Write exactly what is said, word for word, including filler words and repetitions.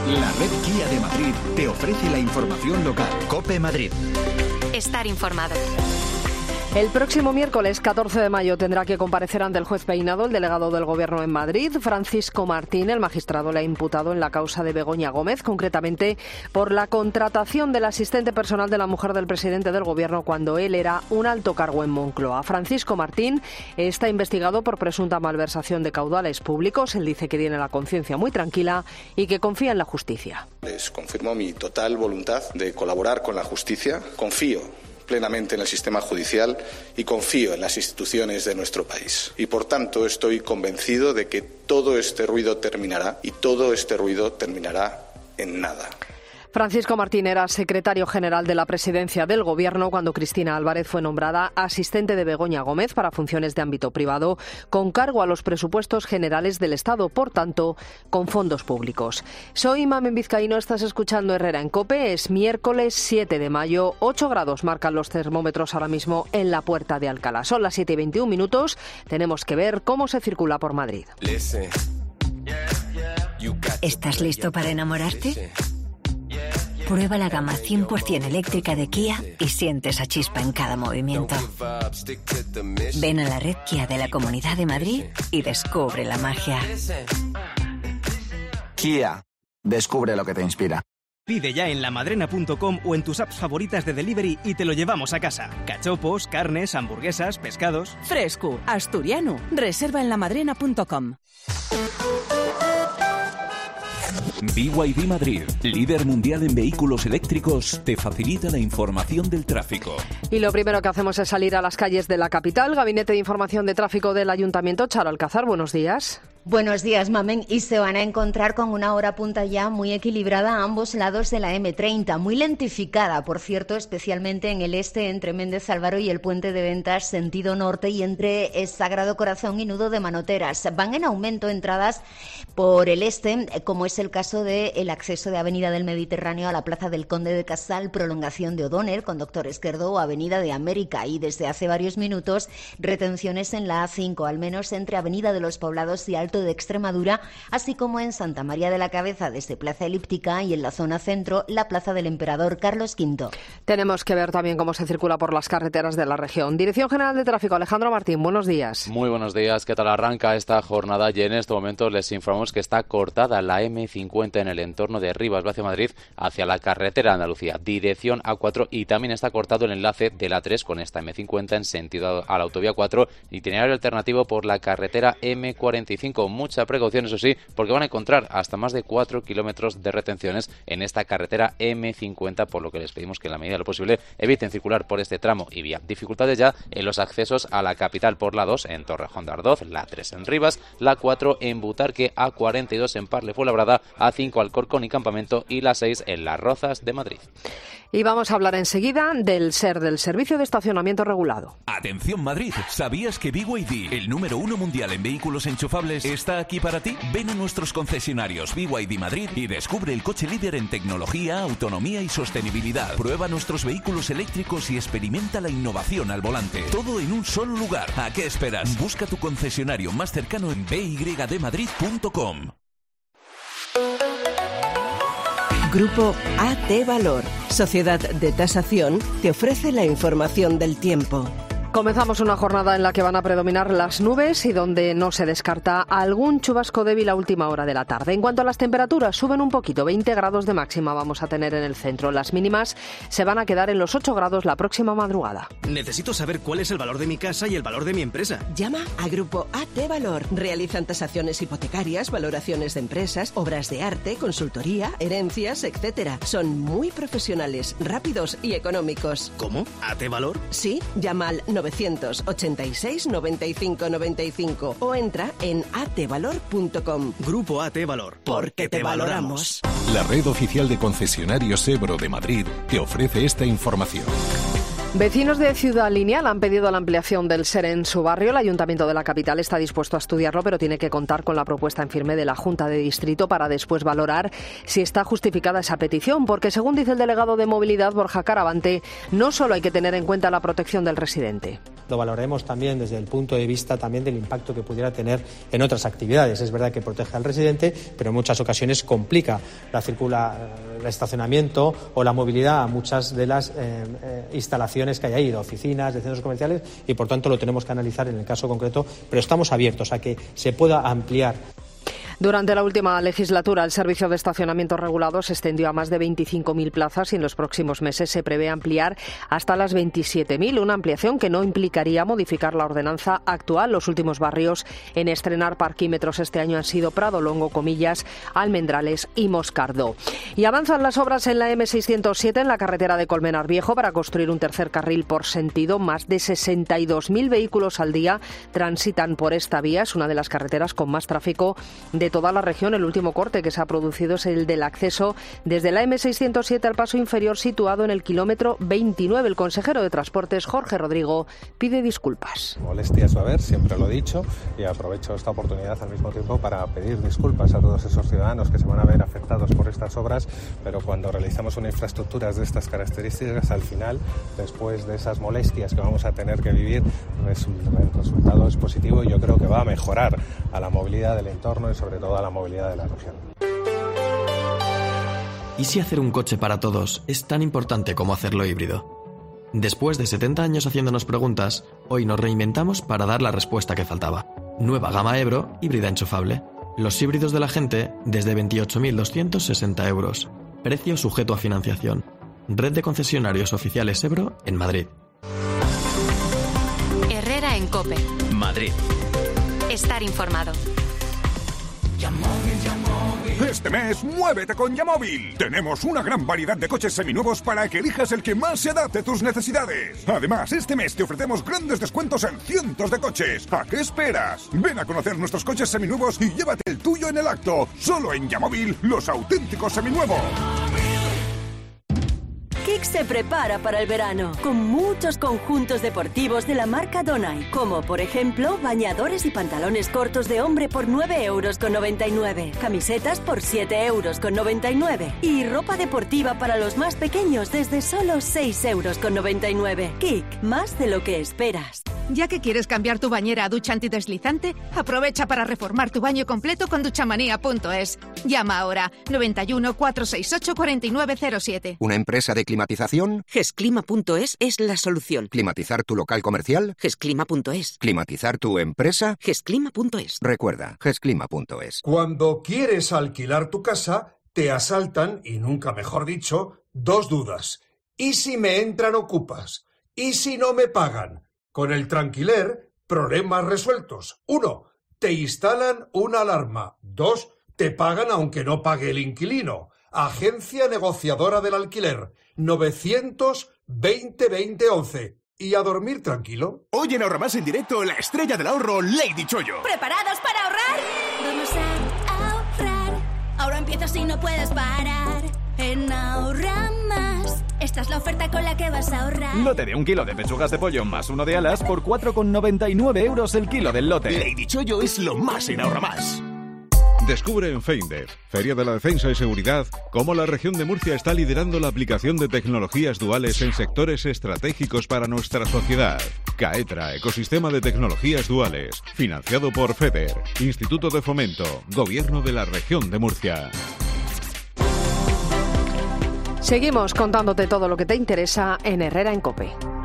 La red Kia de Madrid te ofrece la información local. COPE Madrid. Estar informado. El próximo miércoles catorce de mayo tendrá que comparecer ante el juez Peinado el delegado del Gobierno en Madrid, Francisco Martín. El magistrado le ha imputado en la causa de Begoña Gómez, concretamente por la contratación del asistente personal de la mujer del presidente del Gobierno cuando él era un alto cargo en Moncloa. Francisco Martín está investigado por presunta malversación de caudales públicos. Él dice que tiene la conciencia muy tranquila y que confía en la justicia. Les confirmo mi total voluntad de colaborar con la justicia. Confío plenamente en el sistema judicial y confío en las instituciones de nuestro país. Y por tanto estoy convencido de que todo este ruido terminará y todo este ruido terminará en nada. Francisco Martín era secretario general de la Presidencia del Gobierno cuando Cristina Álvarez fue nombrada asistente de Begoña Gómez para funciones de ámbito privado, con cargo a los presupuestos generales del Estado, por tanto, con fondos públicos. Soy Mamen Vizcaíno, estás escuchando Herrera en COPE. Es miércoles siete de mayo, ocho grados marcan los termómetros ahora mismo en la Puerta de Alcalá. Son las siete y veintiún minutos, tenemos que ver cómo se circula por Madrid. ¿Estás listo para enamorarte? Prueba la gama cien por ciento eléctrica de Kia y siente esa chispa en cada movimiento. Ven a la red Kia de la Comunidad de Madrid y descubre la magia. Kia, descubre lo que te inspira. Pide ya en lamadrena punto com o en tus apps favoritas de delivery y te lo llevamos a casa. Cachopos, carnes, hamburguesas, pescados. Fresco, asturiano. Reserva en lamadrena punto com. B Y D Madrid, líder mundial en vehículos eléctricos, te facilita la información del tráfico. Y lo primero que hacemos es salir a las calles de la capital. Gabinete de Información de Tráfico del Ayuntamiento. Charo Alcázar, buenos días. Buenos días, Mamen, y se van a encontrar con una hora punta ya muy equilibrada a ambos lados de la eme treinta, muy lentificada, por cierto, especialmente en el este, entre Méndez Álvaro y el Puente de Ventas, sentido norte, y entre Sagrado Corazón y Nudo de Manoteras. Van en aumento entradas por el este, como es el caso del acceso de Avenida del Mediterráneo a la Plaza del Conde de Casal, prolongación de O'Donnell, con Doctor Esquerdo, o Avenida de América, y desde hace varios minutos retenciones en la A cinco, al menos entre Avenida de los Poblados y Alto de Extremadura, así como en Santa María de la Cabeza desde Plaza Elíptica y en la zona centro, la Plaza del Emperador Carlos quinto. Tenemos que ver también cómo se circula por las carreteras de la región. Dirección General de Tráfico, Alejandro Martín, buenos días. Muy buenos días, ¿qué tal arranca esta jornada? Y en este momento les informamos que está cortada la eme cincuenta en el entorno de Rivas hacia Madrid, hacia la carretera de Andalucía, dirección A cuatro, y también está cortado el enlace de la A tres con esta eme cincuenta en sentido a la autovía cuatro, itinerario alternativo por la carretera eme cuarenta y cinco. Mucha precaución, eso sí, porque van a encontrar hasta más de cuatro kilómetros de retenciones en esta carretera eme cincuenta, por lo que les pedimos que en la medida de lo posible eviten circular por este tramo y vía. Dificultades ya en los accesos a la capital por la dos en Torrejón de Ardoz, la tres en Rivas, la cuatro en Butarque, A cuarenta y dos en Parle Fuenlabrada, A cinco Alcorcón y Campamento y la seis en Las Rozas de Madrid. Y vamos a hablar enseguida del S E R, del Servicio de Estacionamiento Regulado. Atención Madrid, ¿sabías que B Y D, el número uno mundial en vehículos enchufables, está aquí para ti? Ven a nuestros concesionarios B Y D Madrid y descubre el coche líder en tecnología, autonomía y sostenibilidad. Prueba nuestros vehículos eléctricos y experimenta la innovación al volante. Todo en un solo lugar. ¿A qué esperas? Busca tu concesionario más cercano en b y d madrid punto com. Grupo A T Valor, Sociedad de Tasación, te ofrece la información del tiempo. Comenzamos una jornada en la que van a predominar las nubes y donde no se descarta algún chubasco débil a última hora de la tarde. En cuanto a las temperaturas, suben un poquito, veinte grados de máxima vamos a tener en el centro. Las mínimas se van a quedar en los ocho grados la próxima madrugada. Necesito saber cuál es el valor de mi casa y el valor de mi empresa. Llama a Grupo A T Valor. Realizan tasaciones hipotecarias, valoraciones de empresas, obras de arte, consultoría, herencias, etcétera. Son muy profesionales, rápidos y económicos. ¿Cómo? ¿A T Valor? Sí, llama al novecientos ochenta y seis noventa y cinco noventa y cinco o entra en a t valor punto com. Grupo A T Valor. Porque te valoramos. La red oficial de concesionarios Ebro de Madrid te ofrece esta información. Vecinos de Ciudad Lineal han pedido la ampliación del S E R en su barrio. El Ayuntamiento de la capital está dispuesto a estudiarlo, pero tiene que contar con la propuesta en firme de la Junta de Distrito para después valorar si está justificada esa petición, porque según dice el delegado de Movilidad, Borja Caravante, no solo hay que tener en cuenta la protección del residente. lo valoraremos también desde el punto de vista también del impacto que pudiera tener en otras actividades. Es verdad que protege al residente, pero en muchas ocasiones complica la circula, el estacionamiento o la movilidad a muchas de las eh, eh, instalaciones que hay ahí, de oficinas, de centros comerciales, y por tanto lo tenemos que analizar en el caso concreto, pero estamos abiertos a que se pueda ampliar. Durante la última legislatura, el servicio de estacionamiento regulado se extendió a más de veinticinco mil plazas y en los próximos meses se prevé ampliar hasta las veintisiete mil, una ampliación que no implicaría modificar la ordenanza actual. Los últimos barrios en estrenar parquímetros este año han sido Prado Longo, Comillas, Almendrales y Moscardo. Y avanzan las obras en la eme seiscientos siete en la carretera de Colmenar Viejo para construir un tercer carril por sentido. Más de sesenta y dos mil vehículos al día transitan por esta vía. Es una de las carreteras con más tráfico de toda la región. El último corte que se ha producido es el del acceso desde la eme seiscientos siete al paso inferior situado en el kilómetro veintinueve. El consejero de Transportes, Jorge Rodrigo, pide disculpas. Molestia su haber, siempre lo he dicho, y aprovecho esta oportunidad al mismo tiempo para pedir disculpas a todos esos ciudadanos que se van a ver afectados por estas obras, pero cuando realizamos una infraestructura de estas características, al final, después de esas molestias que vamos a tener que vivir, el resultado es positivo y yo creo que va a mejorar a la movilidad del entorno y sobre todo a la movilidad de la región. ¿Y si hacer un coche para todos es tan importante como hacerlo híbrido? Después de setenta años haciéndonos preguntas, hoy nos reinventamos para dar la respuesta que faltaba. Nueva gama Ebro, híbrida enchufable. Los híbridos de la gente desde veintiocho mil doscientos sesenta euros. Precio sujeto a financiación. Red de concesionarios oficiales Ebro en Madrid. Herrera en COPE. Madrid. Estar informado. Este mes, muévete con Yamóvil. Tenemos una gran variedad de coches seminuevos para que elijas el que más se adapte a tus necesidades. Además, este mes te ofrecemos grandes descuentos en cientos de coches. ¿A qué esperas? Ven a conocer nuestros coches seminuevos y llévate el tuyo en el acto. Solo en Yamóvil, los auténticos seminuevos. Kik se prepara para el verano con muchos conjuntos deportivos de la marca Donai, como por ejemplo bañadores y pantalones cortos de hombre por nueve euros con noventa y nueve, camisetas por siete euros con noventa y nueve y ropa deportiva para los más pequeños desde solo seis euros con noventa y nueve. Kik, más de lo que esperas. Ya que quieres cambiar tu bañera a ducha antideslizante, aprovecha para reformar tu baño completo con duchamanía punto es. Llama ahora noventa y uno, cuatrocientos sesenta y ocho, cuarenta y nueve cero siete. ¿Una empresa de climatización? Gesclima punto es es la solución. ¿Climatizar tu local comercial? Gesclima punto es. ¿Climatizar tu empresa? Gesclima punto es. Recuerda, gesclima punto es. Cuando quieres alquilar tu casa, te asaltan, y nunca mejor dicho, dos dudas. ¿Y si me entran ocupas? ¿Y si no me pagan? Con el Tranquiler, problemas resueltos. Uno, te instalan una alarma. Dos, te pagan aunque no pague el inquilino. Agencia negociadora del alquiler. novecientos veinte veinte once. Y a dormir tranquilo. Hoy en Ahorra Más en directo, la estrella del ahorro, Lady Chollo. ¿Preparados para ahorrar? Vamos a ahorrar. Ahora empiezas y no puedes parar. En Ahorra Más. Esta es la oferta con la que vas a ahorrar. Lote de un kilo de pechugas de pollo más uno de alas por cuatro con noventa y nueve euros el kilo del lote. Lady Chollo es lo más en Ahorra Más. Descubre en FEINDEF, Feria de la Defensa y Seguridad, cómo la región de Murcia está liderando la aplicación de tecnologías duales en sectores estratégicos para nuestra sociedad. CAETRA, Ecosistema de Tecnologías Duales, financiado por FEDER, Instituto de Fomento, Gobierno de la Región de Murcia. Seguimos contándote todo lo que te interesa en Herrera en COPE.